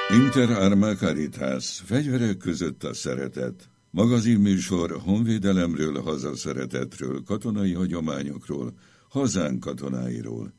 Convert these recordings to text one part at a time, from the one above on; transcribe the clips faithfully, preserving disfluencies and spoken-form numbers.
Inter Arma Caritas, fegyverek között a szeretet. Magazinműsor honvédelemről, hazaszeretetről, katonai hagyományokról, hazánk katonáiról.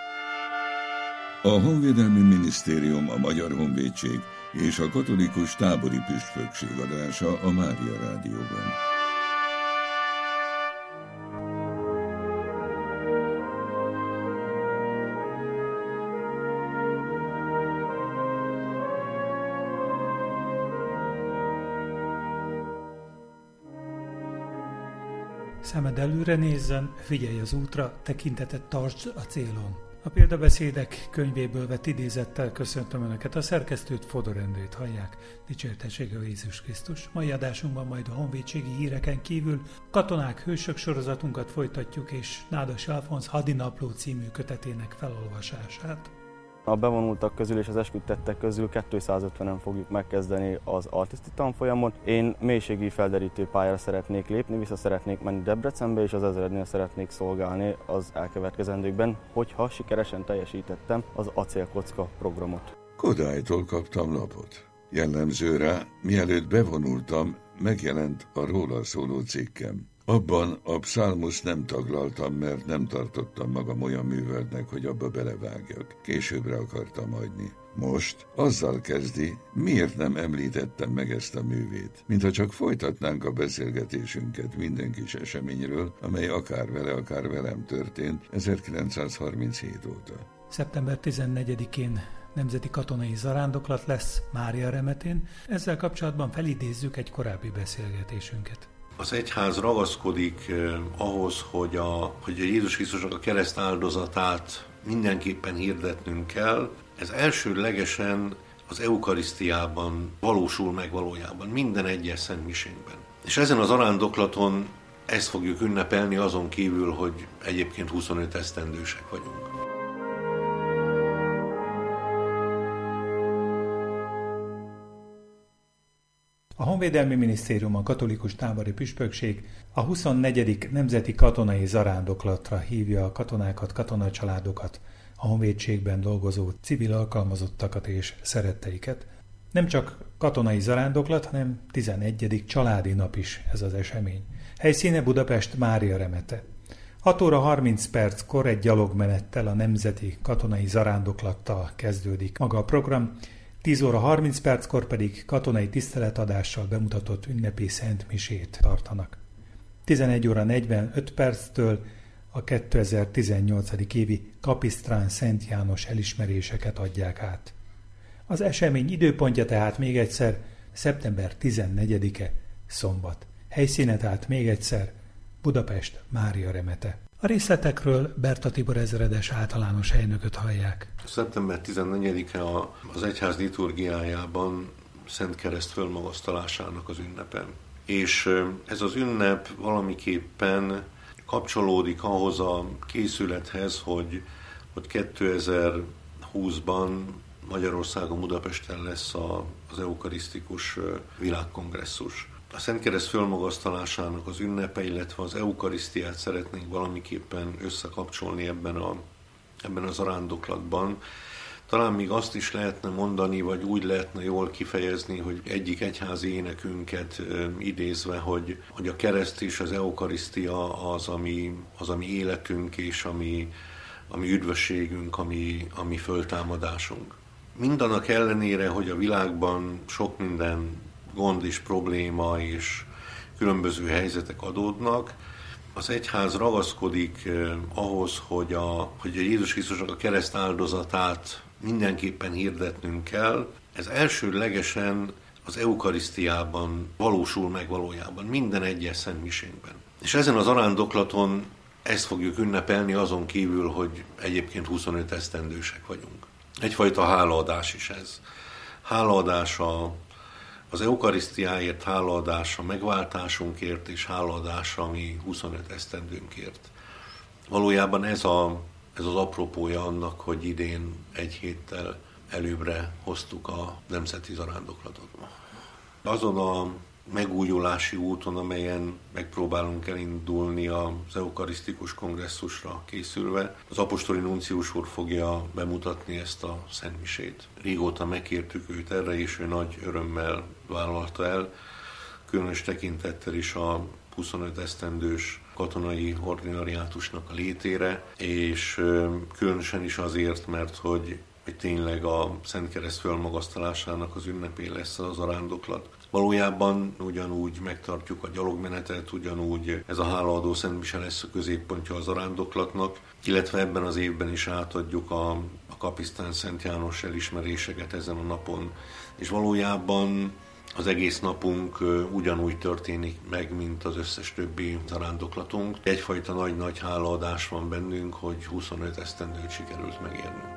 A Honvédelmi Minisztérium, a Magyar Honvédség és a Katolikus Tábori Püspökség adása a Mária Rádióban. Szemed előre nézzen, figyelj az útra, tekintetet tartsd a célon. A példabeszédek könyvéből vett idézettel köszöntöm Önöket, a szerkesztőt, Fodor Endrét hallják. Dicsértessége a Jézus Krisztus. Mai adásunkban majd a honvédségi híreken kívül Katonák, hősök sorozatunkat folytatjuk, és Nádas Alfonz Hadinapló című kötetének felolvasását. A bevonultak közül és az esküdtettek közül kétszázötvenen fogjuk megkezdeni az altiszti tanfolyamot. Én mélységi felderítő pályára szeretnék lépni, vissza szeretnék menni Debrecenbe, és az ezrednél szeretnék szolgálni az elkövetkezendőkben, hogyha sikeresen teljesítettem az acélkocka programot. Kodálytól kaptam lapot. Jellemző rá, mielőtt bevonultam, megjelent a róla szóló cikkem. Abban a pszálmuszt nem taglaltam, mert nem tartottam magam olyan műveltnek, hogy abba belevágjak. Későbbre akartam hagyni. Most azzal kezdi, miért nem említettem meg ezt a művét. Mintha csak folytatnánk a beszélgetésünket minden kis eseményről, amely akár vele, akár velem történt ezerkilencszázharminchét óta. szeptember tizennegyedikén nemzeti katonai zarándoklat lesz Mária remetén. Ezzel kapcsolatban felidézzük egy korábbi beszélgetésünket. Az egyház ragaszkodik eh, ahhoz, hogy a, hogy a Jézus Krisztusnak a kereszt áldozatát mindenképpen hirdetnünk kell. Ez elsődlegesen az eukarisztiában valósul meg valójában, minden egyes szentmisénkben. És ezen az zarándoklaton ezt fogjuk ünnepelni, azon kívül, hogy egyébként huszonöt esztendősek vagyunk. A Honvédelmi Minisztérium, a Katolikus Tábori Püspökség a huszonnegyedik Nemzeti Katonai Zarándoklatra hívja a katonákat, katonacsaládokat, a honvédségben dolgozó civil alkalmazottakat és szeretteiket. Nem csak katonai zarándoklat, hanem tizenegyedik családi nap is ez az esemény. Helyszíne Budapest, Mária remete. hat óra harminc perckor egy gyalogmenettel, a Nemzeti Katonai Zarándoklattal kezdődik maga a program, tíz óra harminc perckor pedig katonai tiszteletadással bemutatott ünnepi szentmisét tartanak. tizenegy óra negyvenöt perctől a kétezer-tizennyolc. évi Kapisztrán Szent János elismeréseket adják át. Az esemény időpontja tehát még egyszer szeptember tizennegyedike, szombat. Helyszíne tehát még egyszer Budapest, Mária remete. A részletekről Berta Tibor ezredes általános helynököt hallják. szeptember tizennegyedike az egyház liturgiájában Szent Kereszt fölmagasztalásának az ünnepe. És ez az ünnep valamiképpen kapcsolódik ahhoz a készülethez, hogy, hogy kétezer-húszban Magyarországon, Budapesten lesz az eukarisztikus világkongresszus. A Szent Kereszt fölmagasztalásának az ünnepe, illetve az eukarisztiát szeretnénk valamiképpen összekapcsolni ebben a, ebben a zarándoklatban. Talán még azt is lehetne mondani, vagy úgy lehetne jól kifejezni, hogy egyik egyházi énekünket idézve, hogy, hogy a kereszt és az eukarisztia az, ami, az, ami életünk és ami, ami üdvösségünk, ami, ami föltámadásunk. Mindannak ellenére, hogy a világban sok minden gond és probléma és különböző helyzetek adódnak, az egyház ragaszkodik eh, ahhoz, hogy a, hogy a Jézus Krisztusnak a kereszt áldozatát mindenképpen hirdetnünk kell. Ez elsődlegesen az eukarisztiában valósul meg valójában, minden egyes szentmisénkben. És ezen az arándoklaton ezt fogjuk ünnepelni, azon kívül, hogy egyébként huszonöt esztendősek vagyunk. Egyfajta hálaadás is ez. Hálaadás a Az eukarisztiáért, hálaadás a megváltásunkért, és hálaadás a mi huszonöt esztendőnkért. Valójában ez, a, ez az apropója annak, hogy idén egy héttel előbbre hoztuk a nemzeti zarándoklatot. Azon a megújulási úton, amelyen megpróbálunk elindulni az eukarisztikus kongresszusra készülve. Az apostoli nuncius úr fogja bemutatni ezt a szentmisét. Régóta megkértük őt erre, és ő nagy örömmel vállalta el, különös tekintettel is a huszonöt esztendős katonai ordinariátusnak a létére, és különösen is azért, mert hogy, hogy tényleg a Szent Kereszt fölmagasztalásának az ünnepé lesz az arándoklat. Valójában ugyanúgy megtartjuk a gyalogmenetet, ugyanúgy ez a hálaadó szentmise lesz a középpontja az arándoklatnak, illetve ebben az évben is átadjuk a, a kapisztán Szent János elismeréseket ezen a napon, és valójában az egész napunk ugyanúgy történik meg, mint az összes többi zarándoklatunk. Egyfajta nagy-nagy hálaadás van bennünk, hogy huszonöt esztendőt sikerült megérnünk.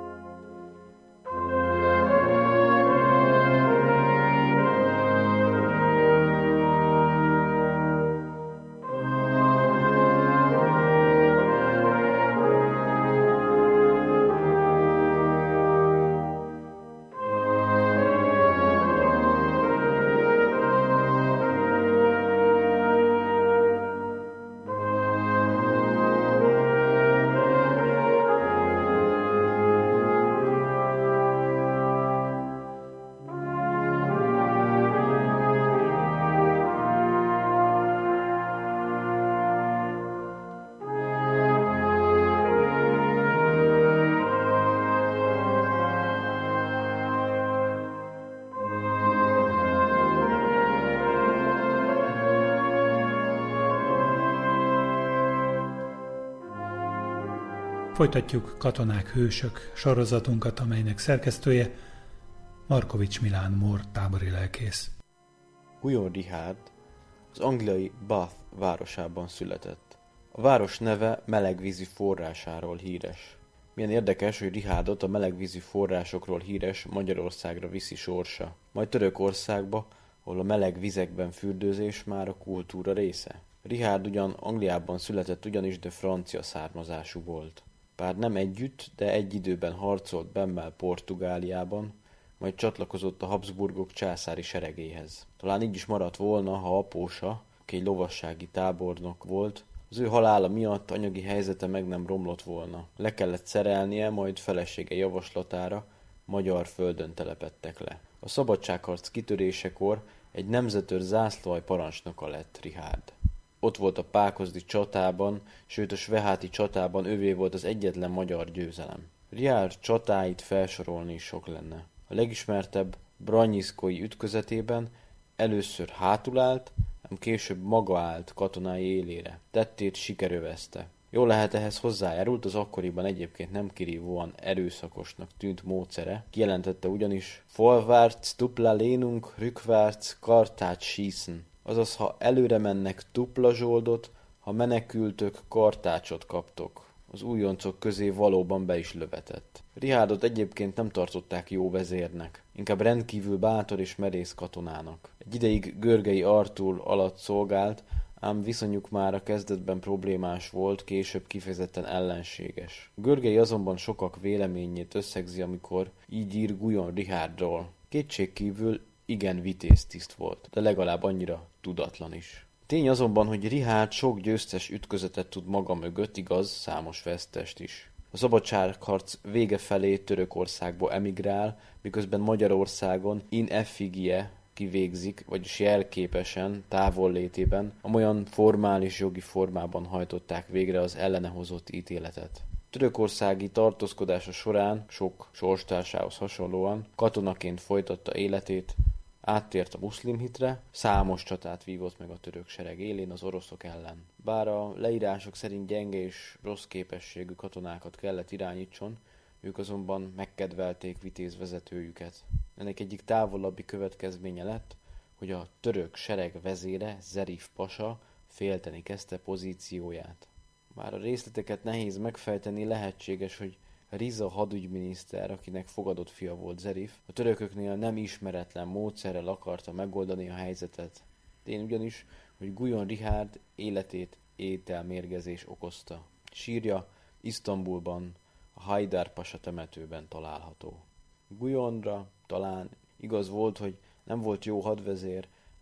Folytatjuk Katonák hősök sorozatunkat, amelynek szerkesztője Markovics Milán Mór tábori lelkész. Guyon Richárd az angliai Bath városában született. A város neve melegvízi forrásáról híres. Milyen érdekes, hogy Richárdot a melegvízi forrásokról híres Magyarországra viszi sorsa, majd Törökországba, ahol a meleg vizekben fürdőzés már a kultúra része. Richárd ugyan Angliában született ugyanis, de francia származású volt. Bár nem együtt, de egy időben harcolt Bemmel Portugáliában, majd csatlakozott a Habsburgok császári seregéhez. Talán így is maradt volna, ha apósa, aki egy lovassági tábornok volt, az ő halála miatt anyagi helyzete meg nem romlott volna. Le kellett szerelnie, majd felesége javaslatára magyar földön telepedtek le. A szabadságharc kitörésekor egy nemzetőr zászlóalj parancsnoka lett Richárd. Ott volt a pákozdi csatában, sőt a sveháti csatában övé volt az egyetlen magyar győzelem. Richárd csatáit felsorolni is sok lenne. A legismertebb Branyiszkói ütközetében először hátul állt, ám később maga állt katonái élére. Tettét sikerövezte. Jól lehet, ehhez hozzájárult az akkoriban egyébként nem kirívóan erőszakosnak tűnt módszere. Kijelentette ugyanis: Vorwärts dupla lénunk, rückwärts Kartács schießen. Azaz, ha előre mennek, dupla zsoldot, ha menekültök, kartácsot kaptok. Az újoncok közé valóban be is lövetett. Richárdot egyébként nem tartották jó vezérnek, inkább rendkívül bátor és merész katonának. Egy ideig Görgei Artúr alatt szolgált, ám viszonyuk már a kezdetben problémás volt, később kifejezetten ellenséges. Görgei azonban sokak véleményét összegzi, amikor így ír Guyon Richárdról. Kétségkívül igen vitéz tiszt volt, de legalább annyira tudatlan is. Tény azonban, hogy Richárd sok győztes ütközetet tud maga mögött, igaz, számos vesztest is. A szabadságharc vége felé Törökországba emigrál, miközben Magyarországon in effigie kivégzik, vagyis jelképesen, távollétében, amolyan formális jogi formában hajtották végre az ellene hozott ítéletet. Törökországi tartózkodása során, sok sorstársához hasonlóan, katonaként folytatta életét, áttért a muszlim hitre, számos csatát vívott meg a török sereg élén az oroszok ellen. Bár a leírások szerint gyenge és rossz képességű katonákat kellett irányítson, ők azonban megkedvelték vitéz vezetőjüket. Ennek egyik távolabbi következménye lett, hogy a török sereg vezére, Zerif pasa félteni kezdte pozícióját. Bár a részleteket nehéz megfejteni, lehetséges, hogy Riza hadügyminiszter, akinek fogadott fia volt Zerif, a törököknél nem ismeretlen módszerrel akarta megoldani a helyzetet. Tény ugyanis, hogy Guyon Richárd életét ételmérgezés okozta. Sírja Isztambulban, a Hajdár pasa temetőben található. Guyonra talán igaz volt, hogy nem volt jó hadvezér,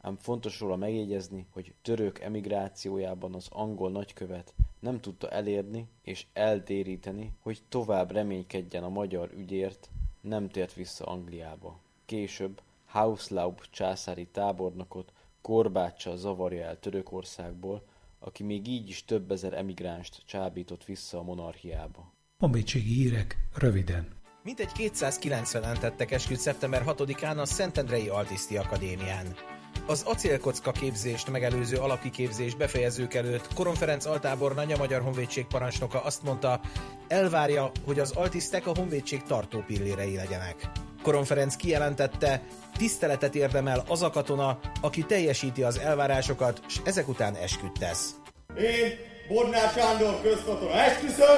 ám fontos róla megjegyezni, hogy török emigrációjában az angol nagykövet nem tudta elérni és eltéríteni, hogy tovább reménykedjen a magyar ügyért, nem tért vissza Angliába. Később Hauslaub császári tábornokot korbáccsal zavarja el Törökországból, aki még így is több ezer emigránst csábított vissza a monarchiába. Honvédségi hírek röviden. Mintegy kétszázkilencvenen tettek esküt szeptember hatodikán a Szentendrei Altiszti Akadémián. Az acélkocka képzést megelőző alapkiképzés befejezők előtt Koron Ferenc altábornagy, a Magyar Honvédség parancsnoka azt mondta, elvárja, hogy az altisztek a honvédség tartópillérei legyenek. Koron Ferenc kijelentette, tiszteletet érdemel az a katona, aki teljesíti az elvárásokat, s ezek után esküt tesz. Én, Bodnár Sándor közkatona esküszöm!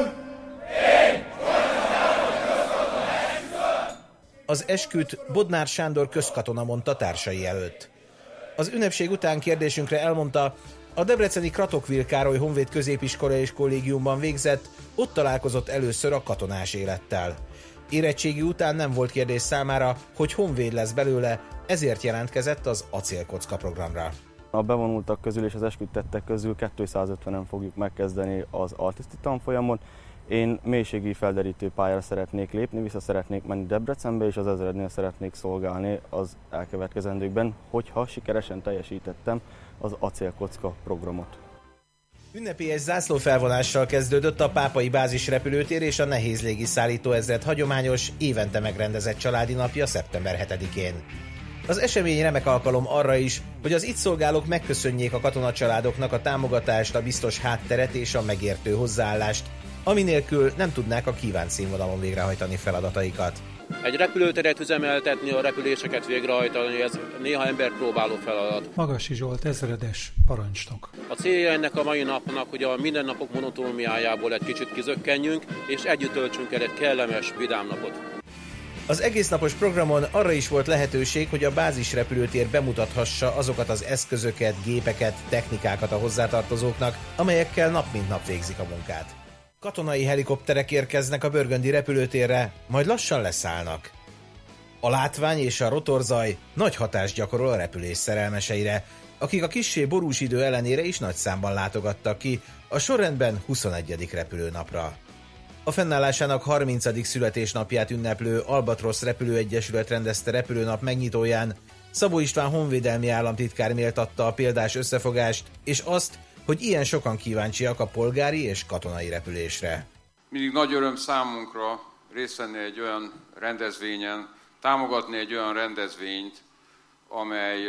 Én, Bodnár Sándor közkatona esküszöm! Az esküt Bodnár Sándor közkatona mondta társai előtt. Az ünnepség után kérdésünkre elmondta, a debreceni Kratokvil Károly Honvéd Középiskola és Kollégiumban végzett, ott találkozott először a katonás élettel. Érettségi után nem volt kérdés számára, hogy honvéd lesz belőle, ezért jelentkezett az acélkocka programra. A bevonultak közül és az esküdtettek közül kétszázötvenen fogjuk megkezdeni az altiszti tanfolyamot. Én mélységi felderítő pályára szeretnék lépni, vissza szeretnék menni Debrecenbe, és az ezrednél szeretnék szolgálni az elkövetkezendőkben, hogyha sikeresen teljesítettem az acélkocka programot. Ünnepélyes zászlófelvonással kezdődött a Pápai Bázis repülőtér és a Nehéz Légiszállító Ezred hagyományos, évente megrendezett családi napja szeptember hetedikén. Az esemény remek alkalom arra is, hogy az itt szolgálók megköszönjék a katonacsaládoknak a támogatást, a biztos hátteret és a megértő hozzáállást, ami nélkül nem tudnák a kívánt színvonalon végrehajtani feladataikat. Egy repülőteret üzemeltetni, a repüléseket végrehajtani, ez néha embert próbáló feladat. Magasi Zsolt ezredes, parancsnok. A célja ennek a mai napnak, hogy a mindennapok monotóniájából egy kicsit kizökkenjünk, és együtt töltsünk el egy kellemes, vidám napot. Az egésznapos programon arra is volt lehetőség, hogy a bázis repülőtér bemutathassa azokat az eszközöket, gépeket, technikákat a hozzátartozóknak, amelyekkel nap mint nap végzik a munkát. Katonai helikopterek érkeznek a Börgöndi repülőtérre, majd lassan leszállnak. A látvány és a rotorzaj nagy hatást gyakorol a repülés szerelmeseire, akik a kissé borús idő ellenére is nagy számban látogattak ki a sorrendben huszonegyedik repülőnapra. A fennállásának harmincadik születésnapját ünneplő Albatrosz Repülőegyesület rendezte repülőnap megnyitóján Szabó István honvédelmi államtitkár méltatta a példás összefogást, és azt, hogy ilyen sokan kíváncsiak a polgári és katonai repülésre. Mindig nagy öröm számunkra részt venni egy olyan rendezvényen, támogatni egy olyan rendezvényt, amely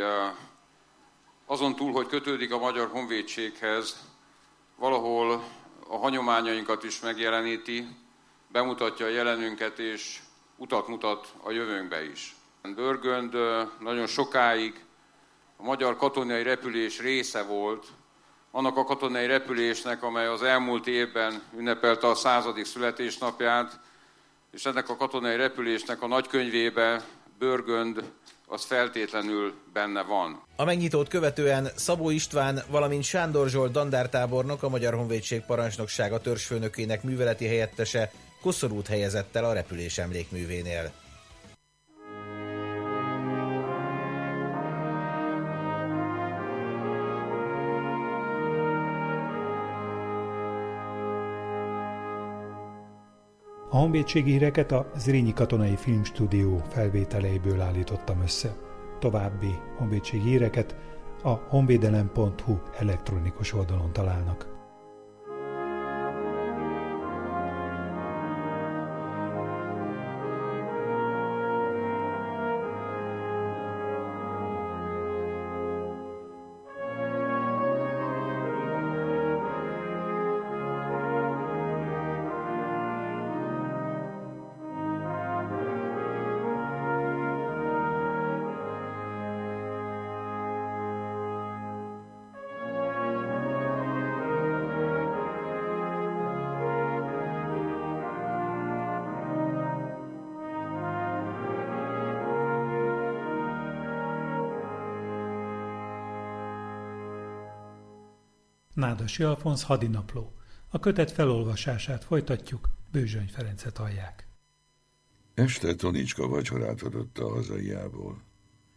azon túl, hogy kötődik a Magyar Honvédséghez, valahol a hagyományainkat is megjeleníti, bemutatja a jelenünket és utat mutat a jövőnkbe is. Börgönd nagyon sokáig a magyar katonai repülés része volt, annak a katonai repülésnek, amely az elmúlt évben ünnepelte a századik születésnapját, és ennek a katonai repülésnek a nagykönyvében Börgönd az feltétlenül benne van. A megnyitót követően Szabó István, valamint Sándor Zsolt dandártábornok, a Magyar Honvédség parancsnoksága törzsfőnökének műveleti helyettese koszorút helyezett el a repülés emlékművénél. A honvédségi híreket a Zrínyi Katonai Filmstúdió felvételeiből állítottam össze. További honvédségi híreket a honvédelem pont hu elektronikus oldalon találnak. Nádasi Alfonz hadinapló. A kötet felolvasását folytatjuk, Bőzsöny Ferencet hallják. Este Tonicska vacsorát adott a hazaiából.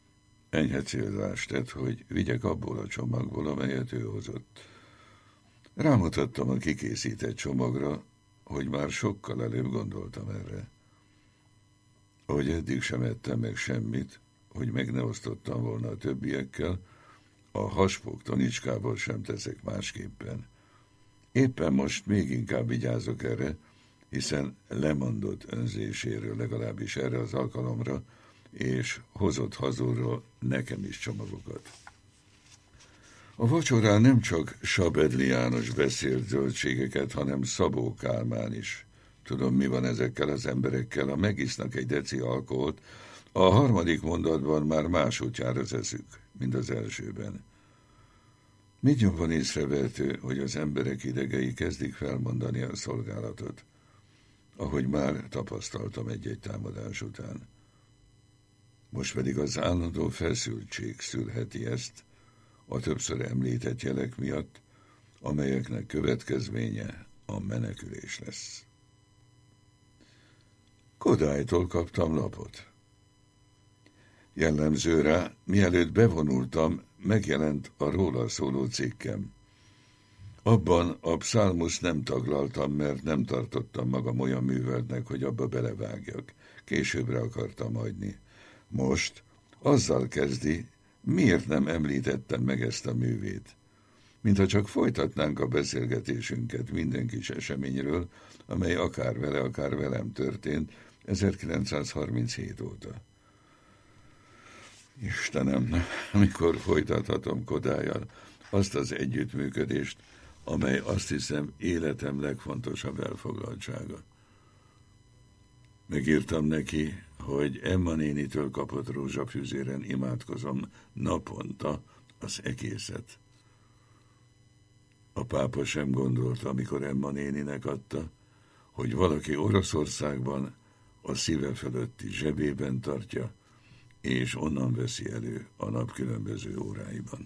Enyhe célzást tett, hogy vigyek abból a csomagból, amelyet ő hozott. Rámutattam a kikészített csomagra, hogy már sokkal előbb gondoltam erre. Ahogy eddig sem ettem meg semmit, hogy meg ne osztottam volna a többiekkel, a haspok tanicskából sem teszek másképpen. Éppen most még inkább vigyázok erre, hiszen lemondott önzéséről legalábbis erre az alkalomra, és hozott hazulról nekem is csomagokat. A vacsorán nem csak Sabedli János beszélt zöldségeket, hanem Szabó Kálmán is. Tudom, mi van ezekkel az emberekkel, ha megisznak egy deci alkoholt, a harmadik mondatban már másodjára eszük, mint az elsőben. Mindjárt észrevehető, hogy az emberek idegei kezdik felmondani a szolgálatot, ahogy már tapasztaltam egy-egy támadás után. Most pedig az állandó feszültség szülheti ezt, a többször említett jelek miatt, amelyeknek következménye a menekülés lesz. Kodálytól kaptam lapot. Jellemző rá, mielőtt bevonultam, megjelent a róla szóló cikkem. Abban a pszálmuszt nem taglaltam, mert nem tartottam magam olyan műveltnek, hogy abba belevágjak. Későbbre akartam hagyni. Most azzal kezdi, miért nem említettem meg ezt a művét. Mintha csak folytatnánk a beszélgetésünket minden kis eseményről, amely akár vele, akár velem történt ezerkilencszázharminchét óta. Istenem, mikor folytathatom Kodállyal azt az együttműködést, amely azt hiszem életem legfontosabb elfoglaltsága. Megírtam neki, hogy Emma nénitől kapott rózsafűzéren imádkozom naponta az egészet. A pápa sem gondolta, amikor Emma néninek adta, hogy valaki Oroszországban a szíve fölötti zsebében tartja, és onnan veszi elő a nap különböző óráiban.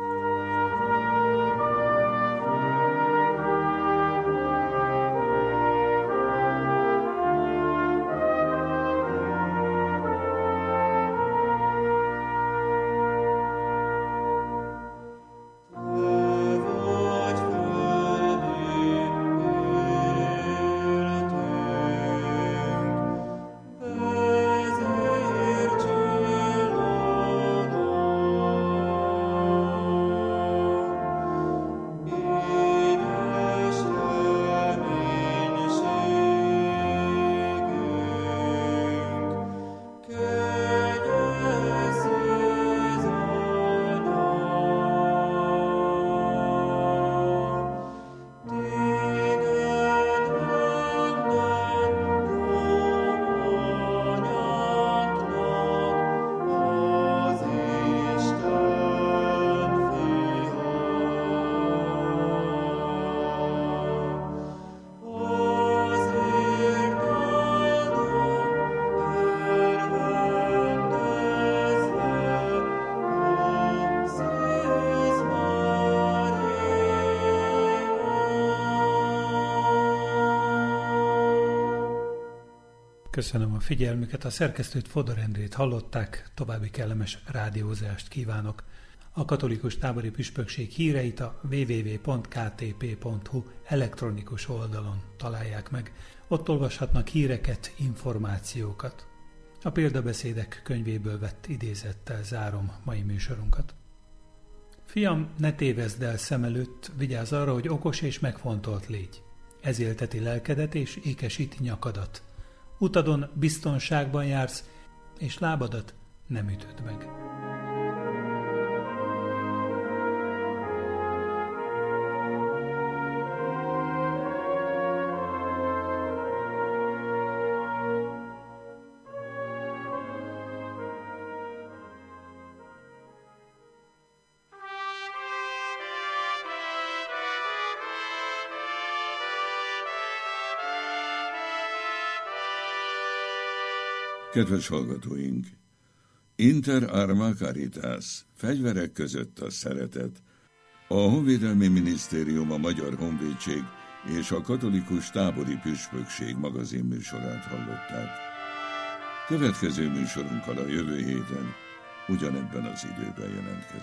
Köszönöm a figyelmüket, a szerkesztőt, Fodor Endrét hallották, további kellemes rádiózást kívánok. A katolikus tábori püspökség híreit a double-u double-u double-u pont k t p pont h u elektronikus oldalon találják meg. Ott olvashatnak híreket, információkat. A példabeszédek könyvéből vett idézettel zárom mai műsorunkat. Fiam, ne tévezd el szem előtt, vigyázz arra, hogy okos és megfontolt légy. Ez élteti lelkedet és ékesíti nyakadat. Utadon biztonságban jársz, és lábadat nem ütöd meg. Kedves hallgatóink! Inter arma caritas, fegyverek között a szeretet. A Honvédelmi Minisztérium, a Magyar Honvédség és a Katolikus Tábori Püspökség magazinműsorát hallották. Következő műsorunkkal a jövő héten ugyanebben az időben jelentkezünk.